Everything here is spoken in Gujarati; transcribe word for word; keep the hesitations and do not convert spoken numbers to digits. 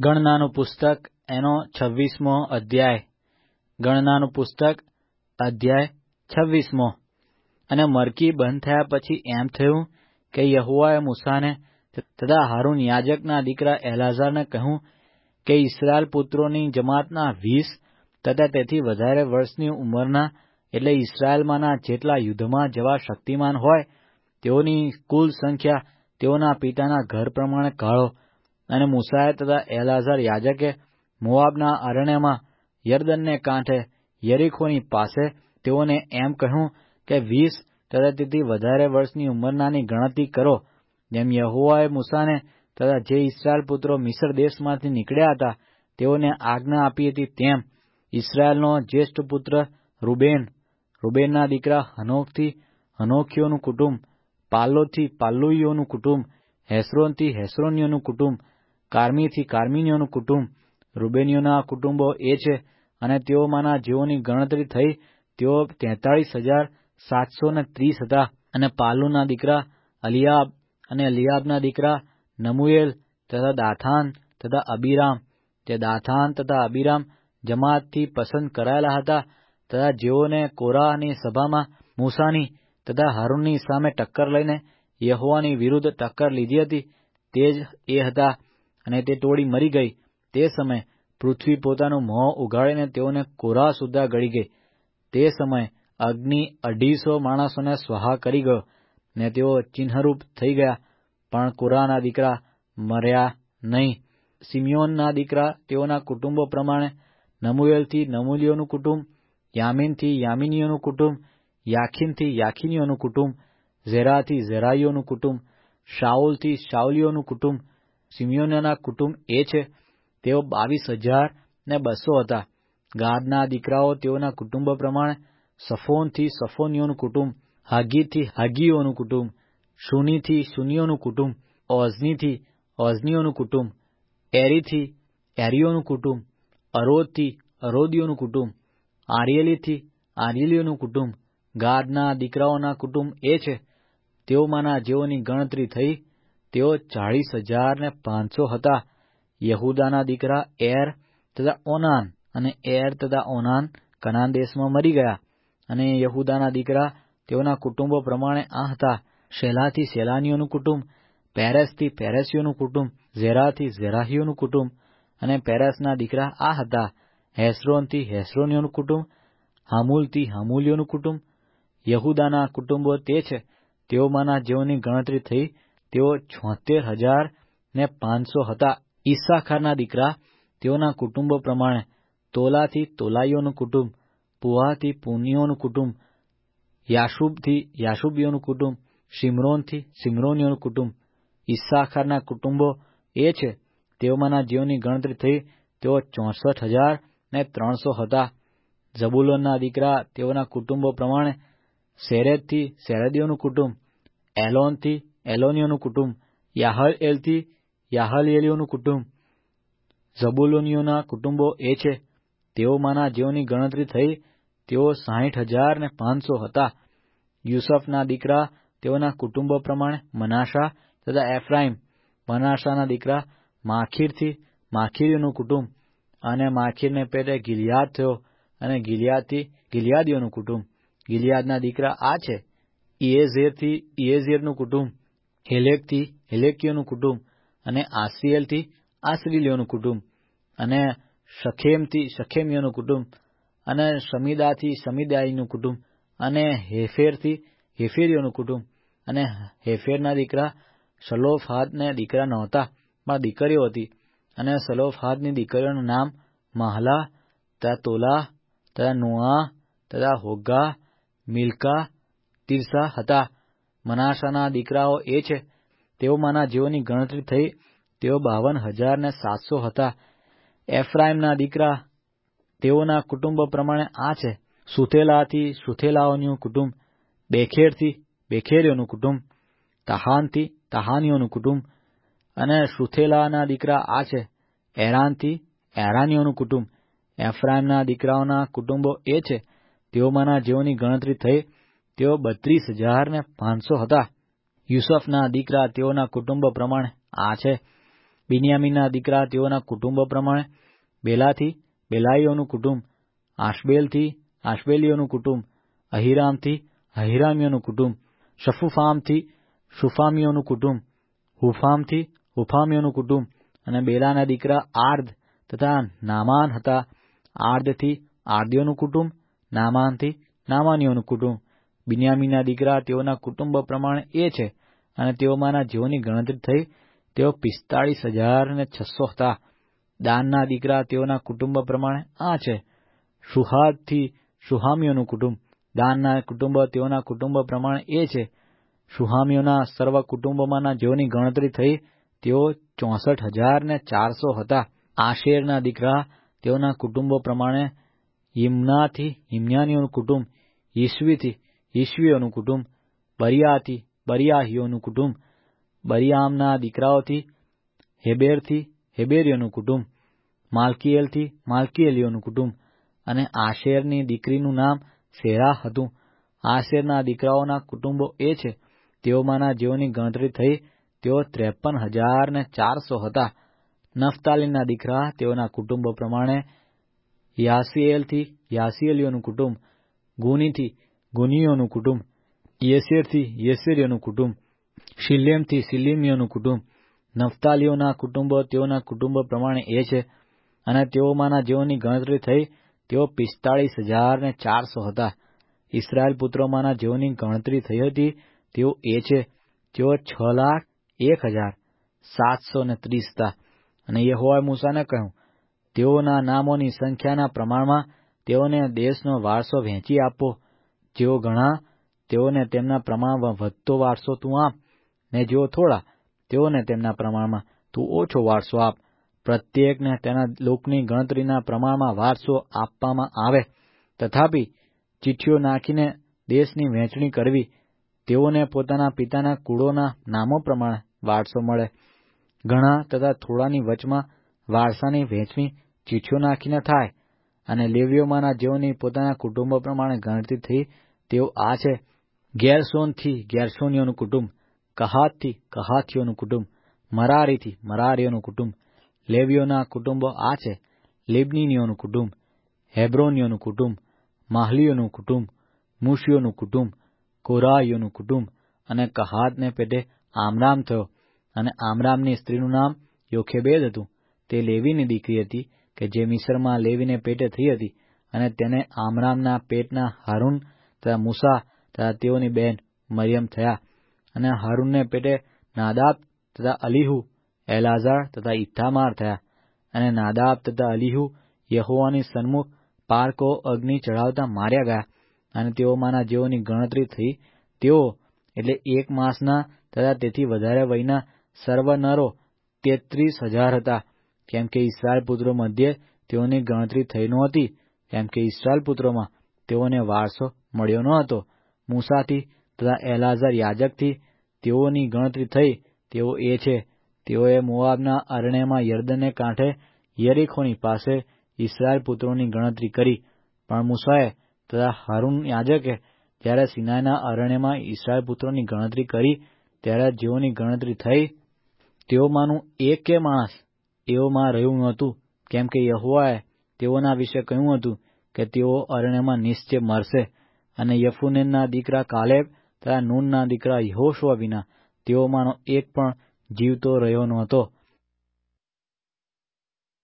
ગણનાનું પુસ્તક એનો છવ્વીસમો અધ્યાય. ગણનાનું પુસ્તક અધ્યાય છવ્વીસમો. અને મરકી બંધ થયા પછી એમ થયું કે યહોવાએ મૂસાને તથા હારૂન યાજકના દીકરા એલાઝારને કહ્યું કે ઇસ્રાએલ પુત્રોની જમાતના વીસ તથા તેથી વધારે વર્ષની ઉંમરના, એટલે ઇસ્રાએલમાંના જેટલા યુદ્ધમાં જવા શક્તિમાન હોય તેઓની કુલ સંખ્યા તેઓના પિતાના ઘર પ્રમાણે કાઢો. અને મૂસાએ તથા એલાઝાર યાજકે મોવાબના અરણ્યમાં યરદનને કાંઠે યરીખોની પાસે તેઓને એમ કહ્યું કે વીસ તથા તેથી વધારે વર્ષની ઉંમરનાની ગણતરી કરો, જેમ યહોવાએ મૂસાને તથા જે ઇસ્રાએલ પુત્રો મિસ્ર દેશમાંથી નીકળ્યા હતા તેઓને આજ્ઞા આપી હતી તેમ. ઇસ્રાએલનો જ્યેષ્ઠ પુત્ર રૂબેન, રૂબેનના દીકરા હનોકથી હનોકીઓનું કુટુંબ, પાલ્લોથી પાલ્લુઈઓનું કુટુંબ, હેસ્રોનથી હેસ્રોનીઓનું કુટુંબ, કાર્મીથી કાર્મીનીઓનું કુટુંબ. રૂબેનીઓના કુટુંબો એ છે, અને તેઓમાંના જેઓની ગણતરી થઈ તેઓ તેતાળીસ હજાર સાતસો ને ત્રીસ હતા. અને પાલ્લુના દીકરા અલિયાબ, અને અલિયાબના દીકરા નમુએલ તથા દાથાન તથા અબીરામ. તે દાથાન તથા અબીરામ જમાતથી પસંદ કરાયેલા હતા, તથા જેઓને કોરાહની સભામાં મૂસાની તથા હારૂનની સામે ટક્કર લઈને યહોવાની વિરુદ્ધ ટક્કર લીધી હતી તે જ એ હતા. અને તે ટોળી મરી ગઈ. તે સમયે પૃથ્વી પોતાનું મોં ઉઘાડીને તેઓને કોરાહ સુદ્ધા ગળી ગઈ. તે સમયે અગ્નિ અઢીસો માણસોને સ્વાહા કરી ગયો, ને તેઓ ચિહ્નરૂપ થઈ ગયા, પણ કોરાહના દીકરા મર્યા નહીં. સિમિયોનના દીકરા તેઓના કુટુંબો પ્રમાણે: નમુએલથી નમૂલીઓનું કુટુંબ, યામીનથી યામીનીઓનું કુટુંબ, યાખીનથી યાખીનીઓનું કુટુંબ, ઝેરાથી ઝેરાઈઓનું કુટુંબ, શાઉલથી શાઉલીઓનું કુટુંબ. સિમિયોનના કુટુંબ એ છે, તેઓ બાવીસ હજાર ને બસો હતા. ગાદના દીકરાઓ તેઓના કુટુંબો પ્રમાણે: સફોનથી સફોનીઓનું કુટુંબ, હાગીથી હાગીઓનું કુટુંબ, શુનીથી શુનીઓનું કુટુંબ, ઓઝનીથી ઓઝનીઓનું કુટુંબ, એરીથી એરીઓનું કુટુંબ, અરોદથી અરોદીઓનું કુટુંબ, આરિયેલીથી આરિયેલીઓનું કુટુંબ. ગાદના દીકરાઓના કુટુંબ એ છે, તેઓમાંના જેઓની ગણતરી થઈ તેઓ ચાળીસ હજાર ને પાંચસો હતા. યહૂદાના દીકરા એર તથા ઓનાન. અને એર તથા ઓનાન કનાન દેશમાં મરી ગયા. અને યહૂદાના દીકરા તેઓના કુટુંબો પ્રમાણે આ હતા: શેલાથી શેલાનીઓનું કુટુંબ, પેરેસથી પેરેસીઓનું કુટુંબ, ઝેરાથી ઝેરાહીઓનું કુટુંબ. અને પેરેસના દીકરા આ હતા: હેસ્રોનથી હેસ્રોનીઓનું કુટુંબ, હામૂલથી હામૂલીઓનું કુટુંબ. યહૂદાના કુટુંબો તે છે, તેઓમાંના જેઓની ગણતરી થઈ તેઓ છોતેર હજાર ને પાંચસો હતા. ઈસ્સાખારના દીકરા તેઓના કુટુંબો પ્રમાણે: તોલાથી તોલાઈઓનું કુટુંબ, પુહાથી પુનીઓનું કુટુંબ, યાશુબથી યાશુબીઓનું કુટુંબ, શિમરોનથી શિમરોનીઓનું કુટુંબ. ઈસ્સાખારના કુટુંબો એ છે, તેઓમાંના જેઓની ગણતરી થઈ તેઓ ચોસઠ હજાર ને ત્રણસો હતા. ઝબુલોનના દીકરા તેઓના કુટુંબો પ્રમાણે: સેરેદથી સેરેદીઓનું કુટુંબ, એલોનથી એલોનીઓનું કુટુંબ, યાહલએલથી યાહલએલીઓનું કુટુંબ. ઝબુલોનીઓના કુટુંબો એ છે, તેઓમાંના જેઓની ગણતરી થઈ તેઓ સાહીઠ હજાર ને પાંચસો હતા. યુસફના દીકરા તેઓના કુટુંબો પ્રમાણે: મનાશા તથા એફ્રાઈમ. મનાશાના દીકરા માખીરથી માખીરીઓનું કુટુંબ. અને માખીરને પેટે ગિલિયાદ થયો, અને ગિલિયાદથી ગિલિયાદીઓનું કુટુંબ. ગિલિયાદના દીકરા આ છે: ઇયેઝેરથી ઇયેઝેરનું કુટુંબ, હેલેકથી હેલેકીઓનું કુટુંબ, અને આસરીએલથી આસરીલીઓનું કુટુંબ, અને શખેમથી શખેમીઓનું કુટુંબ, અને શમીદાથી શમીદાઈનું કુટુંબ, અને હેફેરથી હેફેરીઓનું કુટુંબ. અને હેફેરના દીકરા સલોફહાદને દીકરા નહોતા, પણ દીકરીઓ હતી. અને સલોફહાદની દીકરીઓના નામ મહલા તથા તોલાહ તથા નોઆહ તથા હોગ્ગા, મિલ્કા, તિર્સા હતા. મનાશાના દીકરાઓ એ છે, તેઓમાંના જેઓની ગણતરી થઈ તેઓ બાવન હજાર ને સાતસો હતા. એફ્રાઈમના દીકરા તેઓના કુટુંબો પ્રમાણે આ છે: સુથેલાથી સુથેલાઓનું કુટુંબ, બેખેરથી બેખેરીઓનું કુટુંબ, તાહાનથી તાહાનીઓનું કુટુંબ. અને સુથેલાના દીકરા આ છે: એરાનથી એરાનીઓનું કુટુંબ. એફ્રાઈમના દીકરાઓના કુટુંબો એ છે, તેઓમાંના જેઓની ગણતરી થઈ તેઓ બત્રીસ હજાર ને પાંચસો હતા. યુસફના દીકરા તેઓના કુટુંબો પ્રમાણે આ છે: બિન્યામીનના દીકરા તેઓના કુટુંબો પ્રમાણે: બેલાથી બેલાઈઓનું કુટુંબ, આશબેલથી આશબેલીઓનું કુટુંબ, અહીરામથી અહીરામીઓનું કુટુંબ, શફુફામથી શુફામીઓનું કુટુંબ, હુફામથી હુફામીઓનું કુટુંબ. અને બેલાના દીકરા આર્દ તથા નામાન હતા. આર્દથી આર્દીઓનું કુટુંબ, નામાનથી નામાનીઓનું કુટુંબ. બિન્યામીનના દીકરા તેઓના કુટુંબ પ્રમાણે એ છે, અને તેઓમાંના જેઓની ગણતરી થઈ તેઓ પિસ્તાળીસ હજાર ને છસો હતા. દાનના દીકરા તેઓના કુટુંબ પ્રમાણે આ છે: શુહાદથી શુહામીઓનું કુટુંબ. દાનના કુટુંબ તેઓના કુટુંબ પ્રમાણે એ છે: શુહામીઓના સર્વ કુટુંબોમાંના જેઓની ગણતરી થઈ તેઓ ચોસઠ હજાર ને ચારસો હતા. આશેરના દીકરા તેઓના કુટુંબો પ્રમાણે: યિમ્નાથી યિમ્નાનીઓનું કુટુંબ, યિશ્વીથી યિશ્વીઓનું કુટુંબ, બરિયાથી બરિયાહીઓનું કુટુંબ. બરિયામના દીકરાઓથી: હેબેરથી હેબેરીઓનું કુટુંબ, માલકીએલથી માલકીએલીઓનું કુટુંબ. અને આશેરની દીકરીનું નામ સેરાહ હતું. આશેરના દીકરાઓના કુટુંબો એ છે: તેઓમાંના જેઓની ગણતરી થઈ તેઓ ત્રેપન હજાર ને ચારસો હતા. નફતાલીના દીકરા તેઓના કુટુંબો પ્રમાણે: યાસીએલથી યાસીએલીઓનું કુટુંબ, ગુનીથી ગુનીઓનું કુટુંબ, યેસેરથી યેસેરીઓનું કુટુંબ, શિલ્લેમથી શિલ્લેમીઓનું કુટુંબ. નફતાલીઓના કુટુંબો તેઓના કુટુંબ પ્રમાણે એ છે, અને તેઓમાંના જેઓની ગણતરી થઈ તેઓ પિસ્તાળીસ હજાર ને ચારસો હતા. ઇસ્રાયેલ પુત્રોમાંના જેઓની ગણતરી થઈ હતી તેઓ એ છે: તેઓ છ લાખ એક હજાર સાતસો ને ત્રીસ હતા. અને યહોવાએ મૂસાને કહ્યું, તેઓના નામોની સંખ્યાના પ્રમાણમાં તેઓને દેશનો વારસો વહેંચી આપો. જેઓ ઘણા તેઓને તેમના પ્રમાણમાં વધતો વારસો તું આપ, ને જેઓ થોડા તેઓને તેમના પ્રમાણમાં તું ઓછો વારસો આપ. પ્રત્યેકને તેના લોકની ગણતરીના પ્રમાણમાં વારસો આપવામાં આવે. તથાપિ ચિઠ્ઠીઓ નાખીને દેશની વહેંચણી કરવી, તેઓને પોતાના પિતાના કુળોના નામો પ્રમાણે વારસો મળે. ઘણા તથા થોડાની વચમાં વારસાની વહેંચણી ચિઠ્ઠીઓ નાખીને થાય. અને લેવીઓમાંના જેઓની પોતાના કુટુંબો પ્રમાણે ગણતરી થઈ તેઓ આ છે: ગેરશોનથી ગેરશોનીઓનું કુટુંબ, કહાતથી કહાતીઓનું કુટુંબ, મરારીથી મરારીઓનું કુટુંબ. લેવીઓના કુટુંબો આ છે: લિબ્નીઓનું કુટુંબ, હેબ્રોનીઓનું કુટુંબ, માહલીઓનું કુટુંબ, મૂશીઓનું કુટુંબ, કોરાહીઓનું કુટુંબ. અને કહાતને પેટે આમરામ થયો, અને આમરામની સ્ત્રીનું નામ યોખેબેદ હતું. તે લેવીની દીકરી હતી કે જે મિસ્રમાં લેવીને પેટે થઈ હતી, અને તેને આમરામના પેટના હારૂન તથા મૂસા તથા તેઓની બહેન મરિયમ થયા. અને હારૂનને પેટે નાદાબ તથા અલીહુ, એલાઝાર તથા ઇથામાર થયા. અને નાદાબ તથા અલીહુ યહોવાની સન્મુખ પારકો અગ્નિ ચઢાવતા માર્યા ગયા. અને તેઓમાંના જેઓની ગણતરી થઈ તેઓ એટલે એક માસના તથા તેથી વધારે વયના સર્વ નરો તેત્રીસ હજાર હતા. કેમ કે ઇસ્રાયેલ પુત્રો મધ્યે તેઓની ગણતરી થઈ નહોતી, કેમ કે ઇસ્રાયેલ પુત્રોમાં તેઓને વારસો મળ્યો ન હતો. મૂસાથી તથા એલાઝાર યાજકથી તેઓની ગણતરી થઈ તેઓ એ છે: તેઓએ મોઆબના અરણ્યમાં યરદનને કાંઠે યરીખોની પાસે ઇસ્રાયેલ પુત્રોની ગણતરી કરી. પણ મૂસાએ તથા હારૂન યાજકે જ્યારે સિનાઈના અરણ્યમાં ઇસ્રાયેલ પુત્રોની ગણતરી કરી ત્યારે જેઓની ગણતરી થઈ તેઓમાંનું એકે માણસ એઓમાં રહ્યું નહોતું. કેમ કે યહોવાએ તેઓના વિશે કહ્યું હતું કે તેઓ અરણ્યમાં નિશ્ચય મરશે. અને યફુન્નેના દીકરા કાલેબ તથા નૂનના દીકરા યહોશુઆ વિના તેઓમાંનો એક પણ જીવતો રહ્યો નહોતો.